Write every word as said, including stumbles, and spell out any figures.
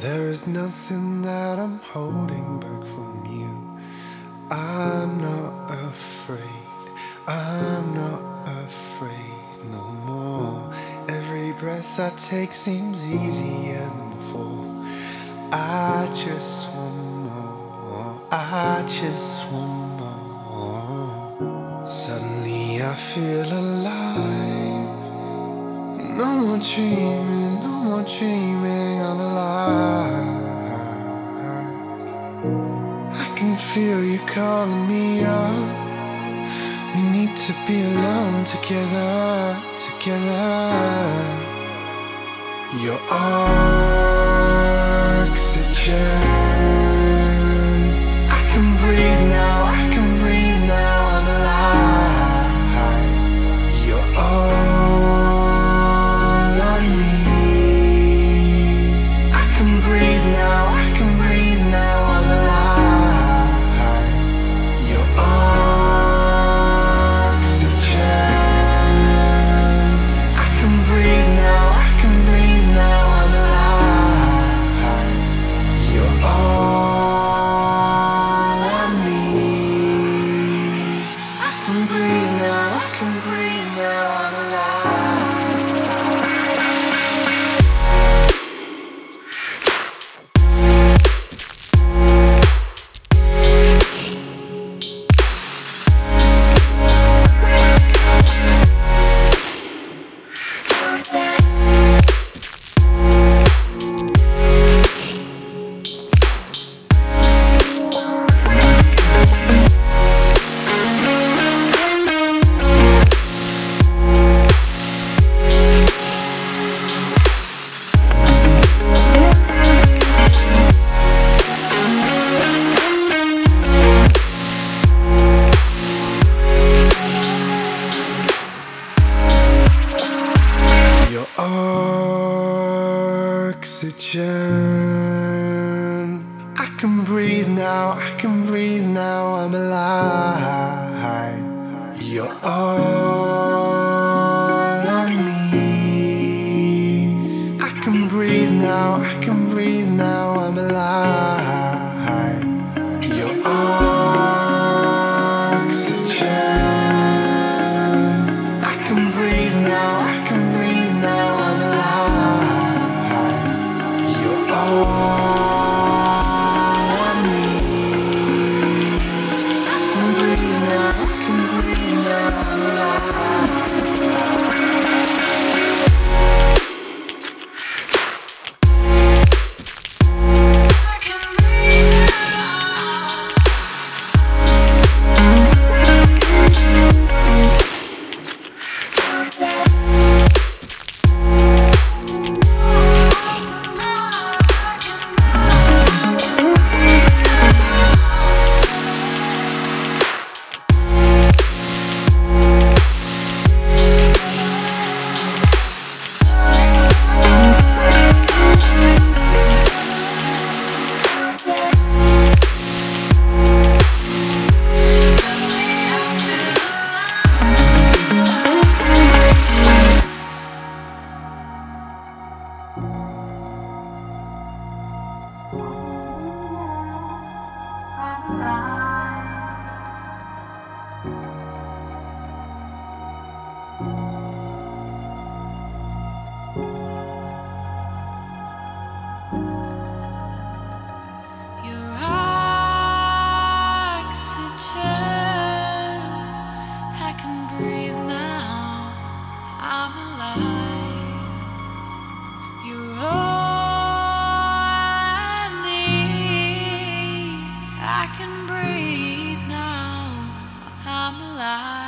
There is nothing that I'm holding back from you. I'm not afraid, I'm not afraid no more. Every breath I take seems easier than before. I just want more, I just want more. Suddenly I feel alive. No more dreaming, no more dreaming, I'm alive. I can feel you calling me out. We need to be alone together, together. Your oxygen. I can breathe now, I can breathe now, I'm alive. You're all I need. I can breathe now, I can breathe now, I'm alive. You're oxygen. I can breathe now, I can breathe now, I'm alive. You're all I need. I can breathe now, I can breathe now, I'm alive. Your oxygen. I can breathe now, I can breathe now, I'm alive. You're all I need. I can breathe now, I can breathe now, I'm alive. You're oxygen. I can breathe now, I can breathe now, I'm alive. You're all I need. I can breathe now, I can breathe now, I'm alive. Your oxygen. I can breathe now, I'm alive. You're all I need. I can breathe now, I'm alive.